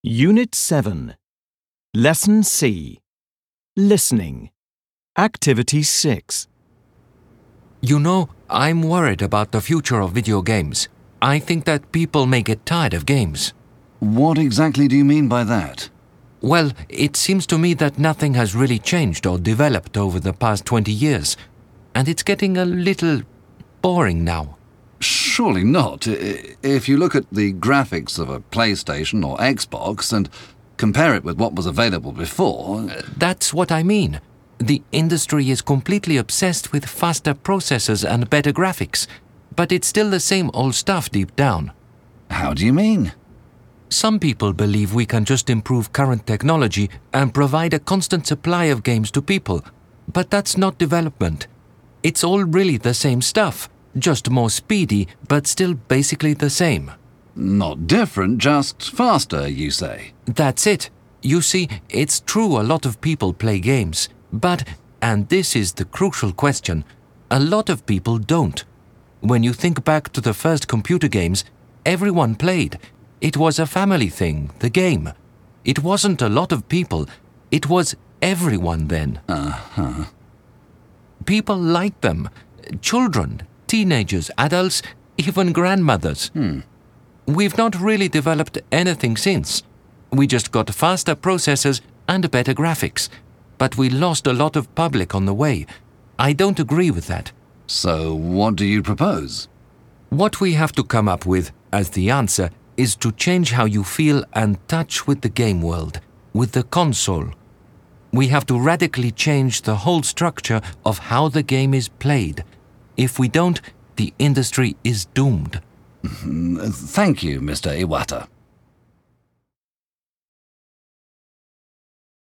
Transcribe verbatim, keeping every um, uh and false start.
Unit seven. Lesson C. Listening. Activity six. You know, I'm worried about the future of video games. I think that people may get tired of games. What exactly do you mean by that? Well, it seems to me that nothing has really changed or developed over the past twenty years, and it's getting a little boring now. Surely not. If you look at the graphics of a PlayStation or Xbox and compare it with what was available before... Uh, that's what I mean. The industry is completely obsessed with faster processors and better graphics, but it's still the same old stuff deep down. How do you mean? Some people believe we can just improve current technology and provide a constant supply of games to people, but that's not development. It's all really the same stuff, just more speedy, but still basically the same. Not different, just faster, you say? That's it. You see, it's true a lot of people play games, but, and this is the crucial question, a lot of people don't. When you think back to the first computer games, everyone played. It was a family thing, the game. It wasn't a lot of people. It was everyone then. Uh-huh. People liked them. Children, teenagers, adults, even grandmothers. Hmm. We've not really developed anything since. We just got faster processors and better graphics. But we lost a lot of public on the way. I don't agree with that. So what do you propose? What we have to come up with as the answer is to change how you feel and touch with the game world, with the console. We have to radically change the whole structure of how the game is played. If we don't, the industry is doomed. Thank you, Mister Iwata.